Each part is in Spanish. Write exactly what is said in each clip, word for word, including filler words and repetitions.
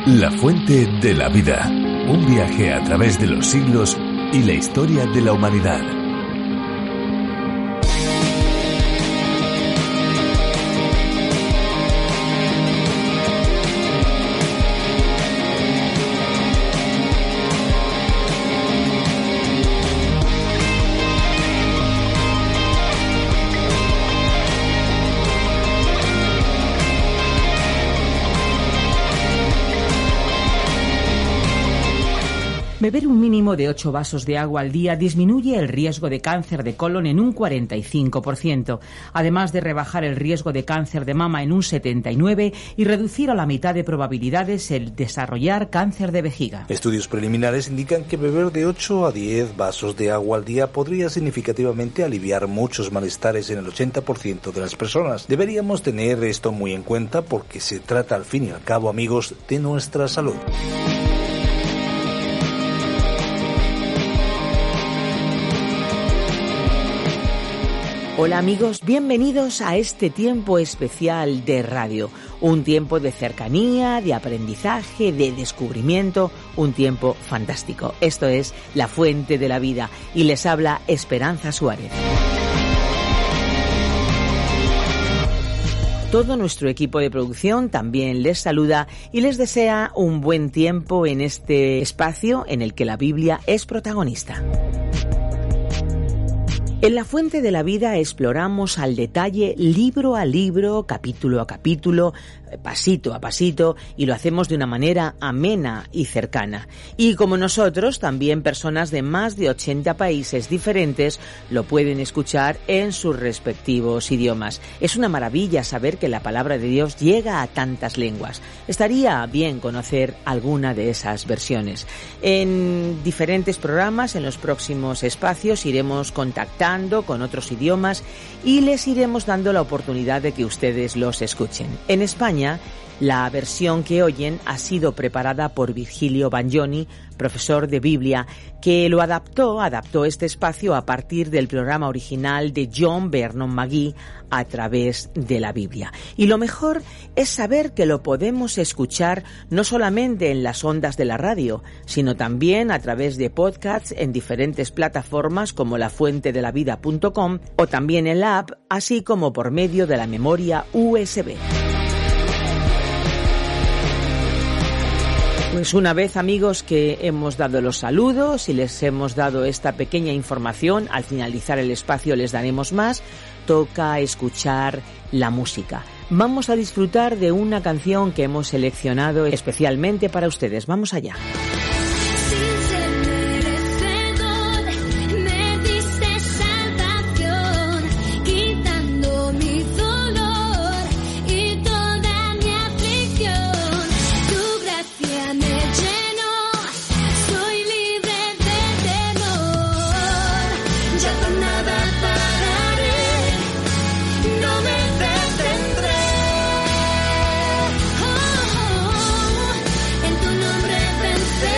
La fuente de la vida. Un viaje a través de los siglos y la historia de la humanidad. Beber un mínimo de ocho vasos de agua al día disminuye el riesgo de cáncer de colon en un cuarenta y cinco por ciento, además de rebajar el riesgo de cáncer de mama en un setenta y nueve por ciento y reducir a la mitad de probabilidades el desarrollar cáncer de vejiga. Estudios preliminares indican que beber de ocho a diez vasos de agua al día podría significativamente aliviar muchos malestares en el ochenta por ciento de las personas. Deberíamos tener esto muy en cuenta porque se trata al fin y al cabo, amigos, de nuestra salud. Hola amigos, bienvenidos a este tiempo especial de radio, un tiempo de cercanía, de aprendizaje, de descubrimiento, un tiempo fantástico. Esto es La Fuente de la Vida y les habla Esperanza Suárez. Todo nuestro equipo de producción también les saluda y les desea un buen tiempo en este espacio en el que la Biblia es protagonista. En La Fuente de la Vida exploramos al detalle, libro a libro, capítulo a capítulo, pasito a pasito, y lo hacemos de una manera amena y cercana. Y como nosotros, también personas de más de ochenta países diferentes lo pueden escuchar en sus respectivos idiomas. Es una maravilla saber que la palabra de Dios llega a tantas lenguas. Estaría bien conocer alguna de esas versiones. En diferentes programas, en los próximos espacios, iremos contactando con otros idiomas y les iremos dando la oportunidad de que ustedes los escuchen. En España, la versión que oyen ha sido preparada por Virgilio Bagnoni, profesor de Biblia, que lo adaptó, adaptó este espacio a partir del programa original de John Vernon McGee a través de la Biblia. Y lo mejor es saber que lo podemos escuchar no solamente en las ondas de la radio, sino también a través de podcasts en diferentes plataformas como la fuente de la vida punto com o también en la app, así como por medio de la memoria U S B. Pues una vez, amigos, que hemos dado los saludos y les hemos dado esta pequeña información, al finalizar el espacio les daremos más, toca escuchar la música. Vamos a disfrutar de una canción que hemos seleccionado especialmente para ustedes. Vamos allá. En tu nombre venceré.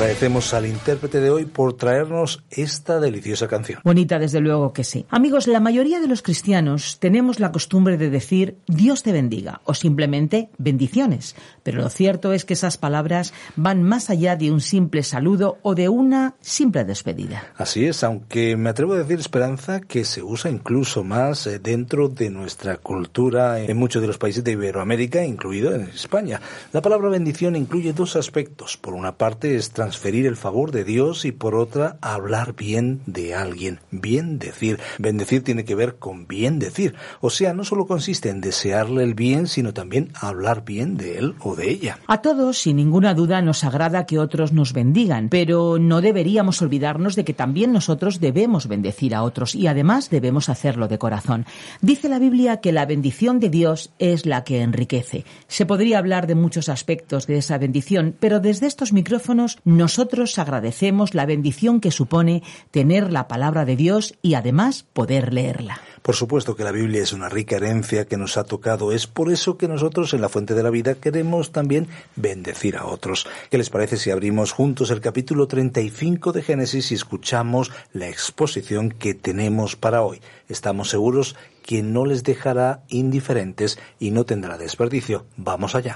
Agradecemos al intérprete de hoy por traernos esta deliciosa canción. Bonita, desde luego que sí. Amigos, la mayoría de los cristianos tenemos la costumbre de decir Dios te bendiga o simplemente bendiciones. Pero lo cierto es que esas palabras van más allá de un simple saludo o de una simple despedida. Así es, aunque me atrevo a decir, Esperanza, que se usa incluso más dentro de nuestra cultura en muchos de los países de Iberoamérica, incluido en España. La palabra bendición incluye dos aspectos. Por una parte es transferir el favor de Dios y por otra hablar bien de alguien. Bien decir. Bendecir tiene que ver con bien decir. O sea, no solo consiste en desearle el bien, sino también hablar bien de él o de ella. A todos, sin ninguna duda, nos agrada que otros nos bendigan, pero no deberíamos olvidarnos de que también nosotros debemos bendecir a otros y además debemos hacerlo de corazón. Dice la Biblia que la bendición de Dios es la que enriquece. Se podría hablar de muchos aspectos de esa bendición, pero desde estos micrófonos nosotros agradecemos la bendición que supone tener la palabra de Dios y además poder leerla. Por supuesto que la Biblia es una rica herencia que nos ha tocado. Es por eso que nosotros en la Fuente de la Vida queremos también bendecir a otros. ¿Qué les parece si abrimos juntos el capítulo treinta y cinco de Génesis y escuchamos la exposición que tenemos para hoy? Estamos seguros que no les dejará indiferentes y no tendrá desperdicio. Vamos allá.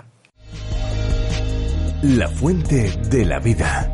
La Fuente de la Vida.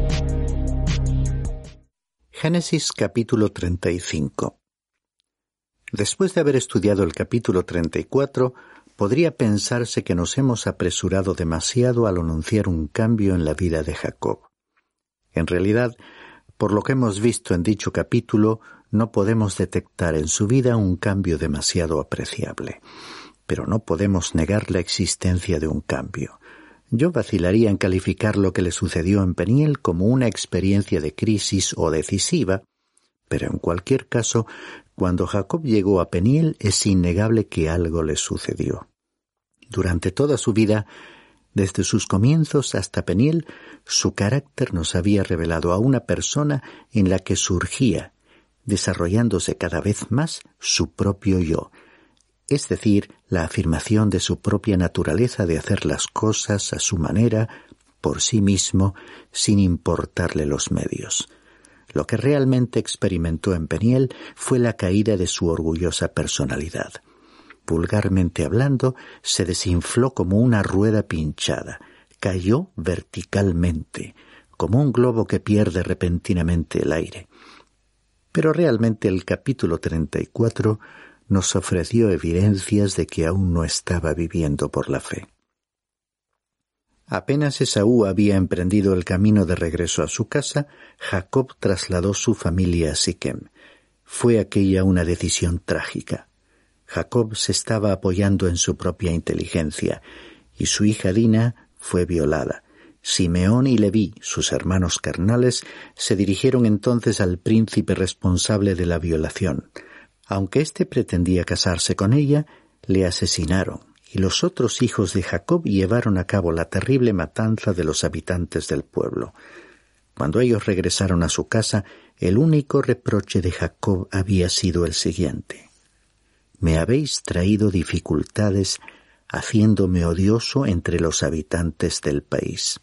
Génesis capítulo treinta y cinco. Después de haber estudiado el capítulo treinta y cuatro, podría pensarse que nos hemos apresurado demasiado al anunciar un cambio en la vida de Jacob. En realidad, por lo que hemos visto en dicho capítulo, no podemos detectar en su vida un cambio demasiado apreciable. Pero no podemos negar la existencia de un cambio. Yo vacilaría en calificar lo que le sucedió en Peniel como una experiencia de crisis o decisiva, pero en cualquier caso, cuando Jacob llegó a Peniel es innegable que algo le sucedió. Durante toda su vida, desde sus comienzos hasta Peniel, su carácter nos había revelado a una persona en la que surgía, desarrollándose cada vez más su propio yo, es decir, la afirmación de su propia naturaleza de hacer las cosas a su manera, por sí mismo, sin importarle los medios. Lo que realmente experimentó en Peniel fue la caída de su orgullosa personalidad. Vulgarmente hablando, se desinfló como una rueda pinchada, cayó verticalmente, como un globo que pierde repentinamente el aire. Pero realmente el capítulo treinta y cuatro nos ofreció evidencias de que aún no estaba viviendo por la fe. Apenas Esaú había emprendido el camino de regreso a su casa, Jacob trasladó su familia a Siquem. Fue aquella una decisión trágica. Jacob se estaba apoyando en su propia inteligencia, y su hija Dina fue violada. Simeón y Leví, sus hermanos carnales, se dirigieron entonces al príncipe responsable de la violación. Aunque éste pretendía casarse con ella, le asesinaron, y los otros hijos de Jacob llevaron a cabo la terrible matanza de los habitantes del pueblo. Cuando ellos regresaron a su casa, el único reproche de Jacob había sido el siguiente: «Me habéis traído dificultades, haciéndome odioso entre los habitantes del país».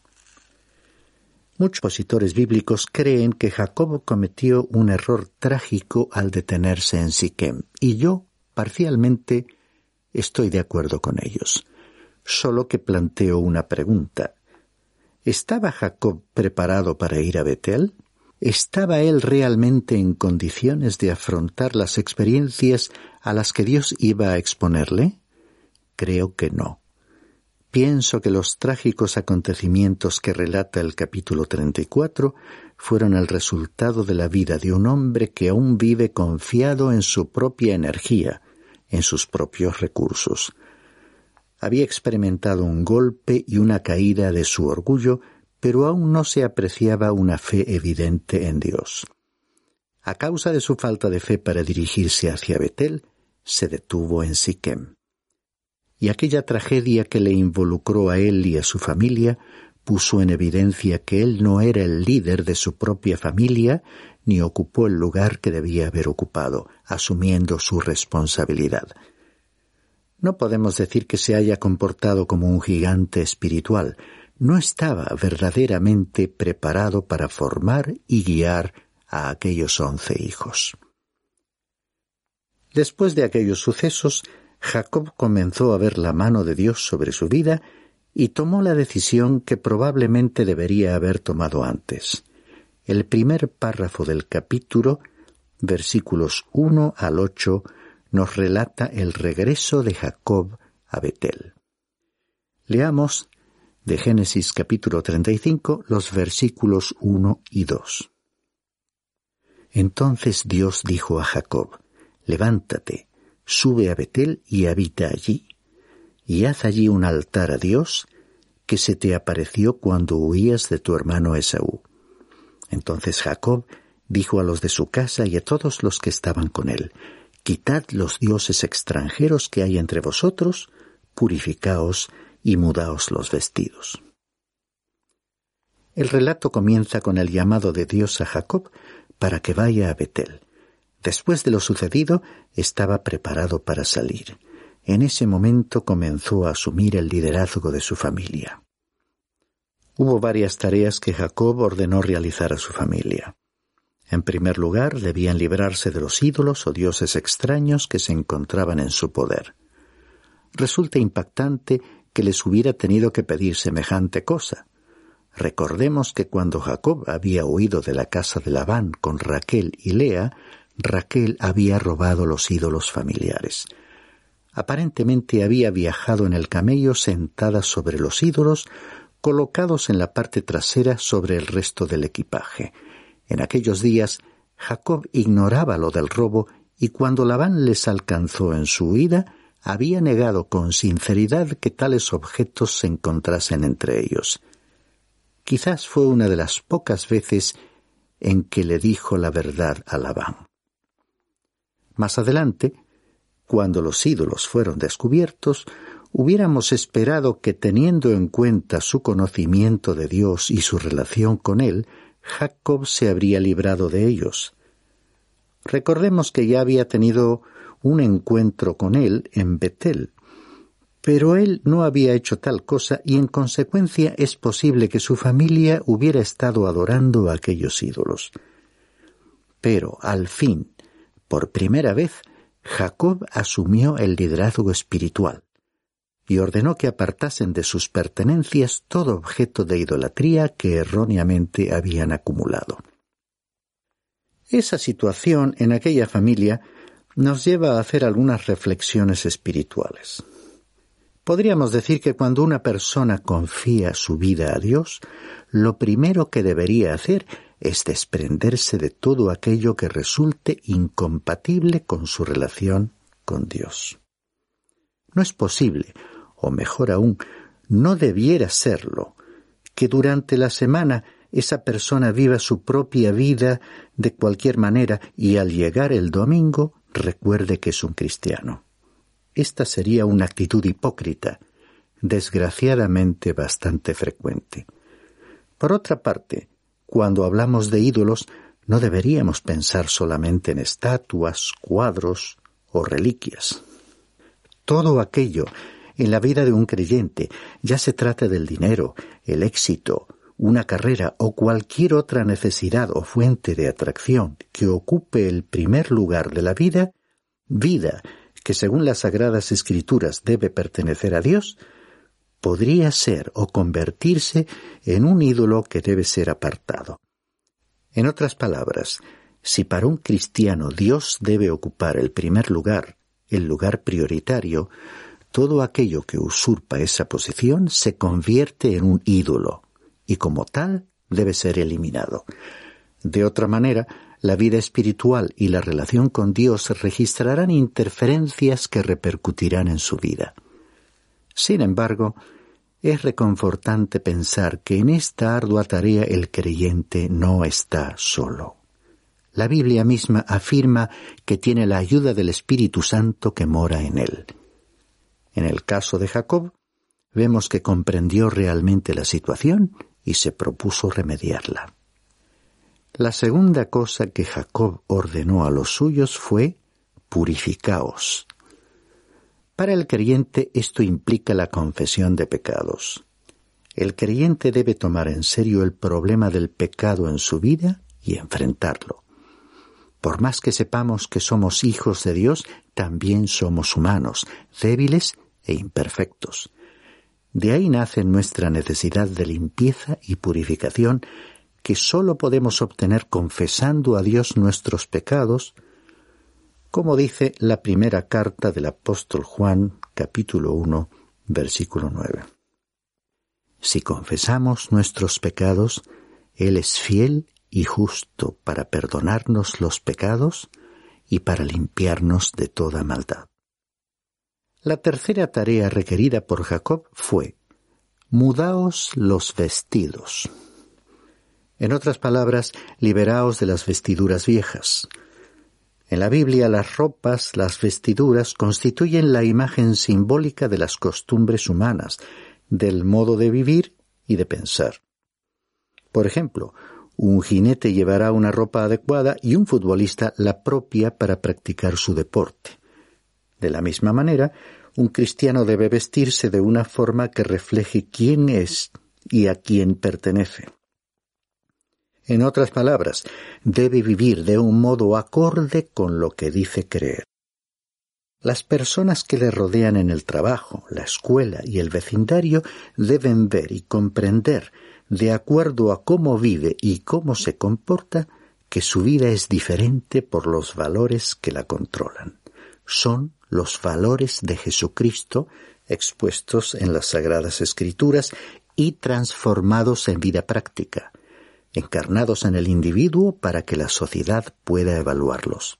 Muchos expositores bíblicos creen que Jacob cometió un error trágico al detenerse en Siquem, y yo, parcialmente, estoy de acuerdo con ellos. Solo que planteo una pregunta. ¿Estaba Jacob preparado para ir a Betel? ¿Estaba él realmente en condiciones de afrontar las experiencias a las que Dios iba a exponerle? Creo que no. Pienso que los trágicos acontecimientos que relata el capítulo treinta y cuatro fueron el resultado de la vida de un hombre que aún vive confiado en su propia energía, en sus propios recursos. Había experimentado un golpe y una caída de su orgullo, pero aún no se apreciaba una fe evidente en Dios. A causa de su falta de fe para dirigirse hacia Betel, se detuvo en Siquem. Y aquella tragedia que le involucró a él y a su familia puso en evidencia que él no era el líder de su propia familia ni ocupó el lugar que debía haber ocupado, asumiendo su responsabilidad. No podemos decir que se haya comportado como un gigante espiritual, no estaba verdaderamente preparado para formar y guiar a aquellos once hijos. Después de aquellos sucesos, Jacob comenzó a ver la mano de Dios sobre su vida y tomó la decisión que probablemente debería haber tomado antes. El primer párrafo del capítulo, versículos uno al ocho, nos relata el regreso de Jacob a Betel. Leamos de Génesis capítulo treinta y cinco los versículos uno y dos. Entonces Dios dijo a Jacob: levántate, sube a Betel y habita allí, y haz allí un altar a Dios, que se te apareció cuando huías de tu hermano Esaú. Entonces Jacob dijo a los de su casa y a todos los que estaban con él: quitad los dioses extranjeros que hay entre vosotros, purificaos y mudaos los vestidos. El relato comienza con el llamado de Dios a Jacob para que vaya a Betel. Después de lo sucedido, estaba preparado para salir. En ese momento comenzó a asumir el liderazgo de su familia. Hubo varias tareas que Jacob ordenó realizar a su familia. En primer lugar, debían librarse de los ídolos o dioses extraños que se encontraban en su poder. Resulta impactante que les hubiera tenido que pedir semejante cosa. Recordemos que cuando Jacob había huido de la casa de Labán con Raquel y Lea, Raquel había robado los ídolos familiares. Aparentemente había viajado en el camello sentada sobre los ídolos, colocados en la parte trasera sobre el resto del equipaje. En aquellos días, Jacob ignoraba lo del robo y cuando Labán les alcanzó en su huida, había negado con sinceridad que tales objetos se encontrasen entre ellos. Quizás fue una de las pocas veces en que le dijo la verdad a Labán. Más adelante, cuando los ídolos fueron descubiertos, hubiéramos esperado que, teniendo en cuenta su conocimiento de Dios y su relación con Él, Jacob se habría librado de ellos. Recordemos que ya había tenido un encuentro con Él en Betel, pero Él no había hecho tal cosa y en consecuencia es posible que su familia hubiera estado adorando a aquellos ídolos. Pero, al fin, por primera vez, Jacob asumió el liderazgo espiritual y ordenó que apartasen de sus pertenencias todo objeto de idolatría que erróneamente habían acumulado. Esa situación en aquella familia nos lleva a hacer algunas reflexiones espirituales. Podríamos decir que cuando una persona confía su vida a Dios, lo primero que debería hacer es desprenderse de todo aquello que resulte incompatible con su relación con Dios. No es posible, o mejor aún, no debiera serlo, que durante la semana esa persona viva su propia vida de cualquier manera y al llegar el domingo recuerde que es un cristiano. Esta sería una actitud hipócrita, desgraciadamente bastante frecuente. Por otra parte, cuando hablamos de ídolos, no deberíamos pensar solamente en estatuas, cuadros o reliquias. Todo aquello en la vida de un creyente, ya se trate del dinero, el éxito, una carrera o cualquier otra necesidad o fuente de atracción que ocupe el primer lugar de la vida, vida que según las Sagradas Escrituras debe pertenecer a Dios, podría ser o convertirse en un ídolo que debe ser apartado. En otras palabras, si para un cristiano Dios debe ocupar el primer lugar, el lugar prioritario, todo aquello que usurpa esa posición se convierte en un ídolo y como tal debe ser eliminado. De otra manera, la vida espiritual y la relación con Dios registrarán interferencias que repercutirán en su vida. Sin embargo, es reconfortante pensar que en esta ardua tarea el creyente no está solo. La Biblia misma afirma que tiene la ayuda del Espíritu Santo que mora en él. En el caso de Jacob, vemos que comprendió realmente la situación y se propuso remediarla. La segunda cosa que Jacob ordenó a los suyos fue: purificaos. Para el creyente esto implica la confesión de pecados. El creyente debe tomar en serio el problema del pecado en su vida y enfrentarlo. Por más que sepamos que somos hijos de Dios, también somos humanos, débiles e imperfectos. De ahí nace nuestra necesidad de limpieza y purificación, que sólo podemos obtener confesando a Dios nuestros pecados, como dice la primera carta del apóstol Juan, capítulo uno, versículo nueve. Si confesamos nuestros pecados, Él es fiel y justo para perdonarnos los pecados y para limpiarnos de toda maldad. La tercera tarea requerida por Jacob fue: mudaos los vestidos. En otras palabras, liberaos de las vestiduras viejas. En la Biblia, las ropas, las vestiduras, constituyen la imagen simbólica de las costumbres humanas, del modo de vivir y de pensar. Por ejemplo, un jinete llevará una ropa adecuada y un futbolista la propia para practicar su deporte. De la misma manera, un cristiano debe vestirse de una forma que refleje quién es y a quién pertenece. En otras palabras, debe vivir de un modo acorde con lo que dice creer. Las personas que le rodean en el trabajo, la escuela y el vecindario deben ver y comprender, de acuerdo a cómo vive y cómo se comporta, que su vida es diferente por los valores que la controlan. Son los valores de Jesucristo expuestos en las Sagradas Escrituras y transformados en vida práctica, encarnados en el individuo para que la sociedad pueda evaluarlos.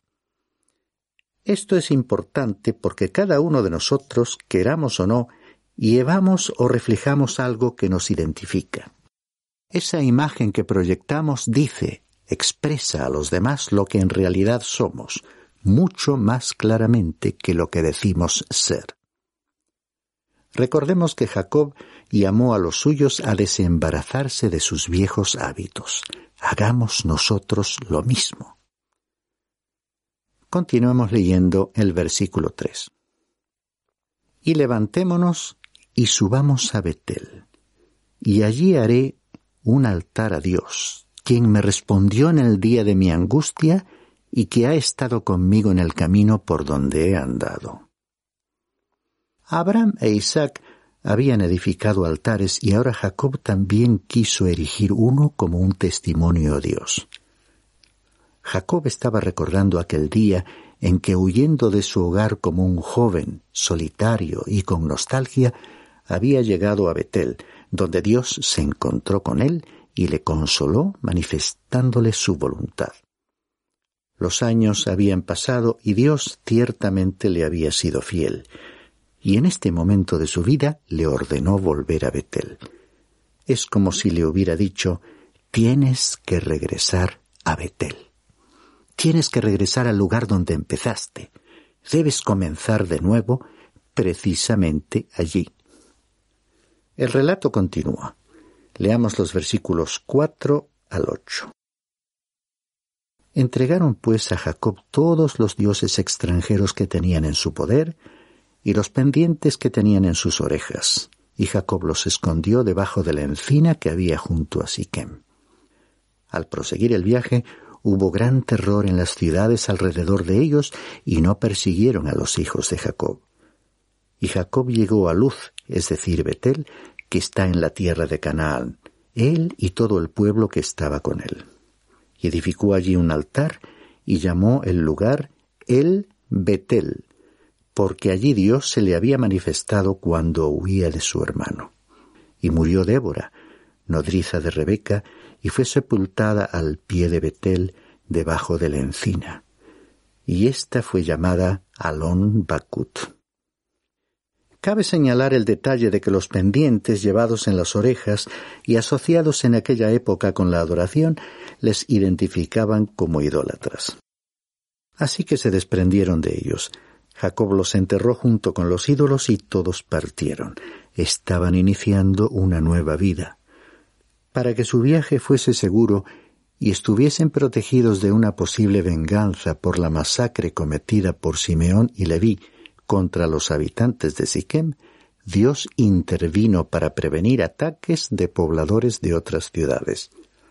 Esto es importante porque cada uno de nosotros, queramos o no, llevamos o reflejamos algo que nos identifica. Esa imagen que proyectamos dice, expresa a los demás lo que en realidad somos, mucho más claramente que lo que decimos ser. Recordemos que Jacob llamó a los suyos a desembarazarse de sus viejos hábitos. Hagamos nosotros lo mismo. Continuemos leyendo el versículo tres. Y levantémonos y subamos a Betel, y allí haré un altar a Dios, quien me respondió en el día de mi angustia y que ha estado conmigo en el camino por donde he andado. Abraham e Isaac habían edificado altares y ahora Jacob también quiso erigir uno como un testimonio a Dios. Jacob estaba recordando aquel día en que, huyendo de su hogar como un joven, solitario y con nostalgia, había llegado a Betel, donde Dios se encontró con él y le consoló manifestándole su voluntad. Los años habían pasado y Dios ciertamente le había sido fiel, y en este momento de su vida le ordenó volver a Betel. Es como si le hubiera dicho: tienes que regresar a Betel. Tienes que regresar al lugar donde empezaste. Debes comenzar de nuevo precisamente allí. El relato continúa. Leamos los versículos cuatro al ocho. Entregaron pues a Jacob todos los dioses extranjeros que tenían en su poder y los pendientes que tenían en sus orejas, y Jacob los escondió debajo de la encina que había junto a Siquem. Al proseguir el viaje, hubo gran terror en las ciudades alrededor de ellos y no persiguieron a los hijos de Jacob. Y Jacob llegó a Luz, es decir, Betel, que está en la tierra de Canaán, él y todo el pueblo que estaba con él. Y edificó allí un altar y llamó el lugar El Betel, porque allí Dios se le había manifestado cuando huía de su hermano. Y murió Débora, nodriza de Rebeca, y fue sepultada al pie de Betel, debajo de la encina. Y ésta fue llamada Alon Bakut. Cabe señalar el detalle de que los pendientes llevados en las orejas y asociados en aquella época con la adoración les identificaban como idólatras. Así que se desprendieron de ellos. Jacob los enterró junto con los ídolos y todos partieron. Estaban iniciando una nueva vida. Para que su viaje fuese seguro y estuviesen protegidos de una posible venganza por la masacre cometida por Simeón y Leví contra los habitantes de Siquem, Dios intervino para prevenir ataques de pobladores de otras ciudades.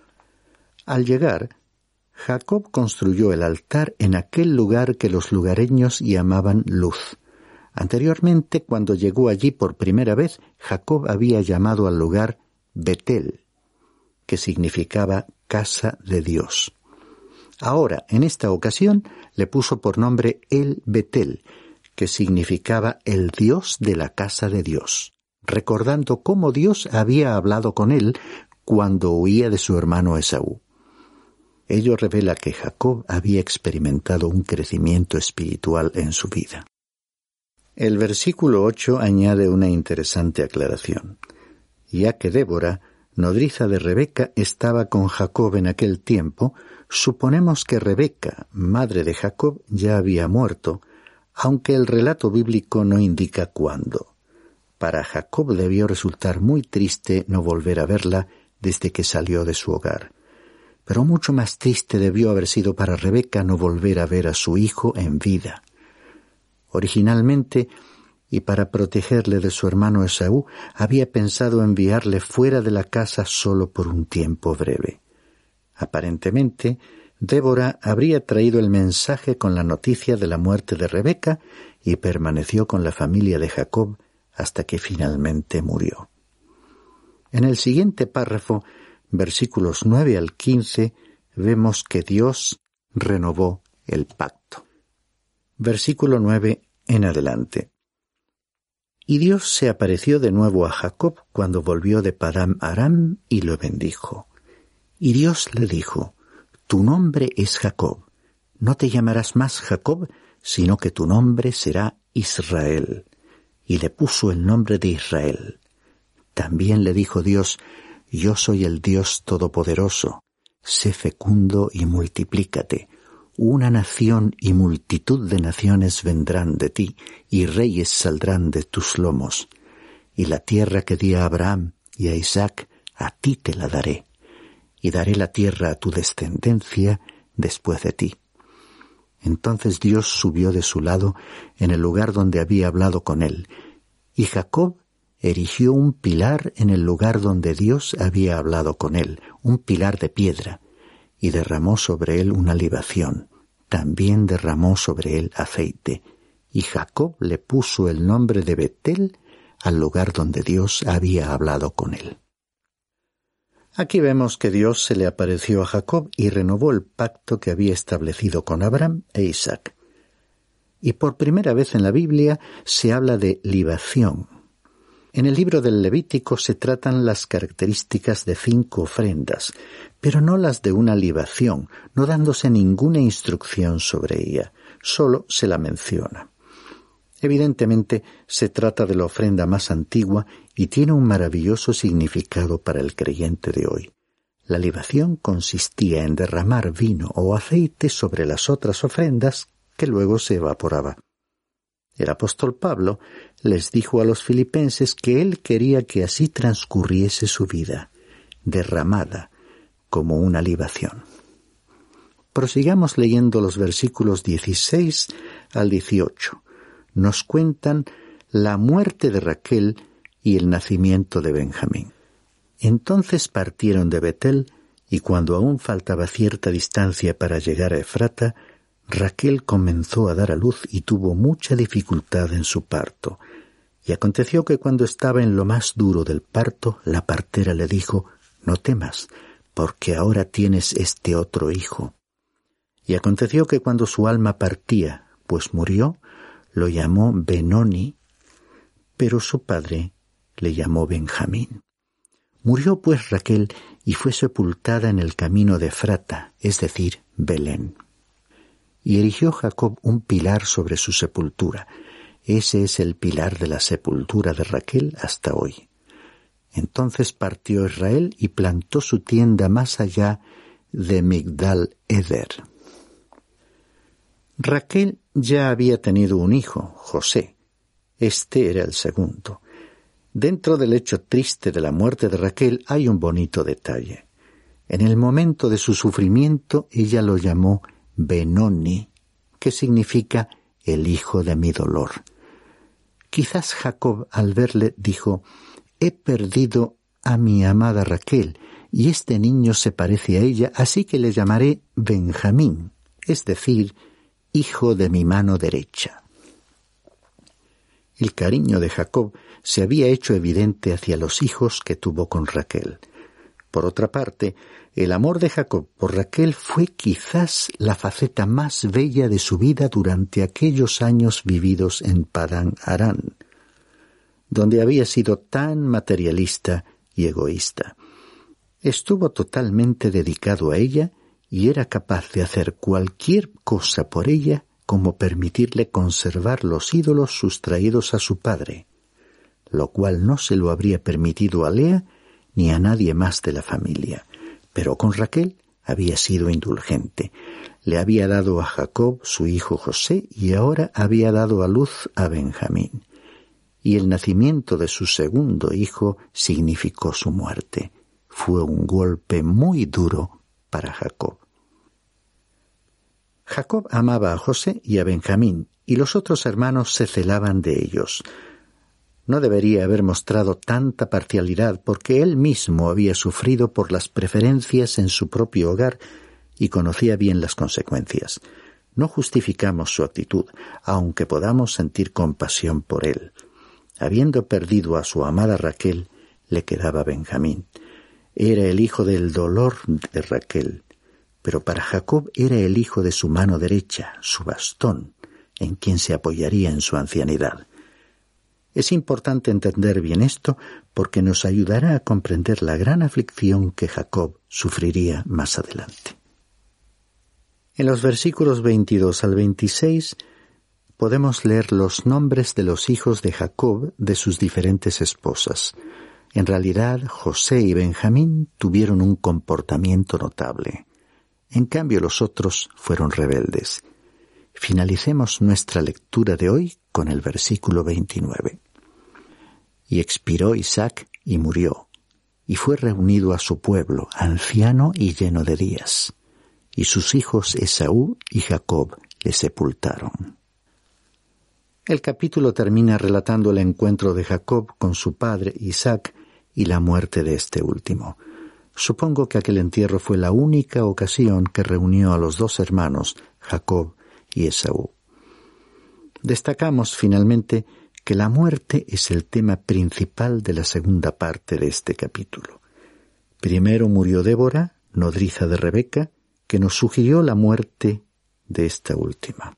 Al llegar, Jacob construyó el altar en aquel lugar que los lugareños llamaban Luz. Anteriormente, cuando llegó allí por primera vez, Jacob había llamado al lugar Betel, que significaba casa de Dios. Ahora, en esta ocasión, le puso por nombre El Betel, que significaba el Dios de la casa de Dios, recordando cómo Dios había hablado con él cuando huía de su hermano Esaú. Ello revela que Jacob había experimentado un crecimiento espiritual en su vida. El versículo ocho añade una interesante aclaración. Ya que Débora, nodriza de Rebeca, estaba con Jacob en aquel tiempo, suponemos que Rebeca, madre de Jacob, ya había muerto, aunque el relato bíblico no indica cuándo. Para Jacob debió resultar muy triste no volver a verla desde que salió de su hogar. Pero mucho más triste debió haber sido para Rebeca no volver a ver a su hijo en vida. Originalmente, y para protegerle de su hermano Esaú, había pensado enviarle fuera de la casa solo por un tiempo breve. Aparentemente, Débora habría traído el mensaje con la noticia de la muerte de Rebeca y permaneció con la familia de Jacob hasta que finalmente murió. En el siguiente párrafo, versículos nueve al quince, vemos que Dios renovó el pacto. Versículo nueve en adelante. Y Dios se apareció de nuevo a Jacob cuando volvió de Padán Aram y lo bendijo. Y Dios le dijo: Tu nombre es Jacob, no te llamarás más Jacob, sino que tu nombre será Israel. Y le puso el nombre de Israel. También le dijo Dios: Yo soy el Dios Todopoderoso, sé fecundo y multiplícate. Una nación y multitud de naciones vendrán de ti, y reyes saldrán de tus lomos. Y la tierra que di a Abraham y a Isaac, a ti te la daré. Y daré la tierra a tu descendencia después de ti. Entonces Dios subió de su lado en el lugar donde había hablado con él, y Jacob erigió un pilar en el lugar donde Dios había hablado con él, un pilar de piedra, y derramó sobre él una libación. También derramó sobre él aceite, y Jacob le puso el nombre de Betel al lugar donde Dios había hablado con él. Aquí vemos que Dios se le apareció a Jacob y renovó el pacto que había establecido con Abraham e Isaac. Y por primera vez en la Biblia se habla de libación. En el libro del Levítico se tratan las características de cinco ofrendas, pero no las de una libación, no dándose ninguna instrucción sobre ella, solo se la menciona. Evidentemente se trata de la ofrenda más antigua y tiene un maravilloso significado para el creyente de hoy. La libación consistía en derramar vino o aceite sobre las otras ofrendas que luego se evaporaba. El apóstol Pablo les dijo a los filipenses que él quería que así transcurriese su vida, derramada como una libación. Prosigamos leyendo los versículos dieciséis al dieciocho. Nos cuentan la muerte de Raquel y el nacimiento de Benjamín. Entonces partieron de Betel, y cuando aún faltaba cierta distancia para llegar a Efrata, Raquel comenzó a dar a luz y tuvo mucha dificultad en su parto. Y aconteció que cuando estaba en lo más duro del parto, la partera le dijo: «No temas, porque ahora tienes este otro hijo». Y aconteció que cuando su alma partía, pues murió, lo llamó Benoni, pero su padre le llamó Benjamín. Murió pues Raquel y fue sepultada en el camino de Efrata, es decir, Belén. Y erigió Jacob un pilar sobre su sepultura. Ese es el pilar de la sepultura de Raquel hasta hoy. Entonces partió Israel y plantó su tienda más allá de Migdal Eder. Raquel ya había tenido un hijo, José. Este era el segundo. Dentro del hecho triste de la muerte de Raquel hay un bonito detalle. En el momento de su sufrimiento ella lo llamó Benoni, que significa el hijo de mi dolor. Quizás Jacob, al verle, dijo: «He perdido a mi amada Raquel, y este niño se parece a ella, así que le llamaré Benjamín, es decir, hijo de mi mano derecha». El cariño de Jacob se había hecho evidente hacia los hijos que tuvo con Raquel. Por otra parte, el amor de Jacob por Raquel fue quizás la faceta más bella de su vida durante aquellos años vividos en Padán Arán, donde había sido tan materialista y egoísta. Estuvo totalmente dedicado a ella y era capaz de hacer cualquier cosa por ella, como permitirle conservar los ídolos sustraídos a su padre, lo cual no se lo habría permitido a Lea ni a nadie más de la familia. Pero con Raquel había sido indulgente. Le había dado a Jacob su hijo José y ahora había dado a luz a Benjamín. Y el nacimiento de su segundo hijo significó su muerte. Fue un golpe muy duro para Jacob. Jacob amaba a José y a Benjamín, y los otros hermanos se celaban de ellos. No debería haber mostrado tanta parcialidad, porque él mismo había sufrido por las preferencias en su propio hogar y conocía bien las consecuencias. No justificamos su actitud, aunque podamos sentir compasión por él. Habiendo perdido a su amada Raquel, le quedaba Benjamín. Era el hijo del dolor de Raquel, pero para Jacob era el hijo de su mano derecha, su bastón, en quien se apoyaría en su ancianidad. Es importante entender bien esto porque nos ayudará a comprender la gran aflicción que Jacob sufriría más adelante. En los versículos veintidós al veintiséis podemos leer los nombres de los hijos de Jacob de sus diferentes esposas. En realidad, José y Benjamín tuvieron un comportamiento notable. En cambio, los otros fueron rebeldes. Finalicemos nuestra lectura de hoy con el versículo veintinueve. Y expiró Isaac y murió, y fue reunido a su pueblo, anciano y lleno de días. Y sus hijos Esaú y Jacob le sepultaron. El capítulo termina relatando el encuentro de Jacob con su padre Isaac y la muerte de este último. Supongo que aquel entierro fue la única ocasión que reunió a los dos hermanos, Jacob y Esaú. Destacamos finalmente que la muerte es el tema principal de la segunda parte de este capítulo. Primero murió Débora, nodriza de Rebeca, que nos sugirió la muerte de esta última.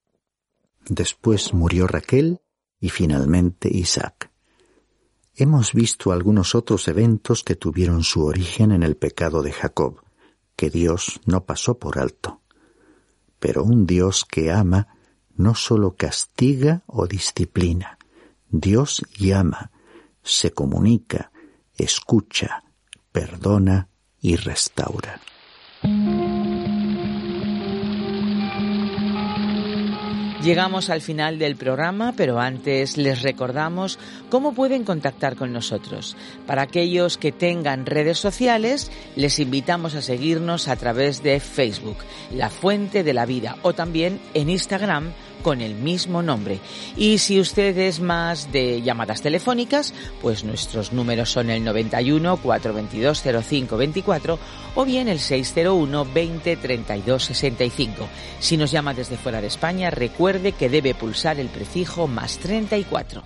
Después murió Raquel y finalmente Isaac. Hemos visto algunos otros eventos que tuvieron su origen en el pecado de Jacob, que Dios no pasó por alto. Pero un Dios que ama no solo castiga o disciplina. Dios llama, se comunica, escucha, perdona y restaura. Llegamos al final del programa, pero antes les recordamos cómo pueden contactar con nosotros. Para aquellos que tengan redes sociales, les invitamos a seguirnos a través de Facebook, La Fuente de la Vida, o también en Instagram con el mismo nombre. Y si usted es más de llamadas telefónicas, pues nuestros números son el noventa y uno, cuatrocientos veintidós, cero cinco veinticuatro o bien el seiscientos uno, veinte, treinta y dos, sesenta y cinco. Si nos llama desde fuera de España, recuerde que debe pulsar el prefijo más treinta y cuatro.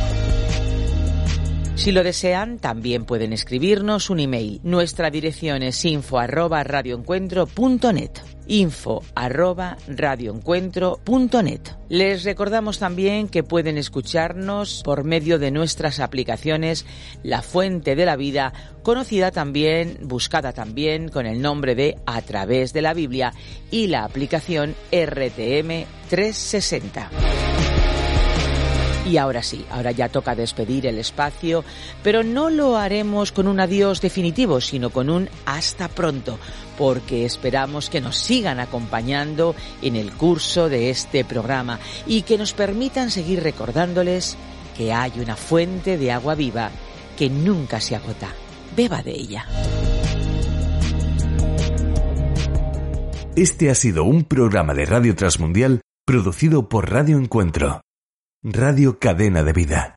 Si lo desean, también pueden escribirnos un email. Nuestra dirección es info arroba radioencuentro punto net. info arroba radioencuentro punto net. Les recordamos también que pueden escucharnos por medio de nuestras aplicaciones La Fuente de la Vida, conocida también, buscada también con el nombre de A Través de la Biblia, y la aplicación R T M trescientos sesenta. Y ahora sí, ahora ya toca despedir el espacio, pero no lo haremos con un adiós definitivo, sino con un hasta pronto, porque esperamos que nos sigan acompañando en el curso de este programa y que nos permitan seguir recordándoles que hay una fuente de agua viva que nunca se agota. Beba de ella. Este ha sido un programa de Radio Transmundial producido por Radio Encuentro. Radio Cadena de Vida.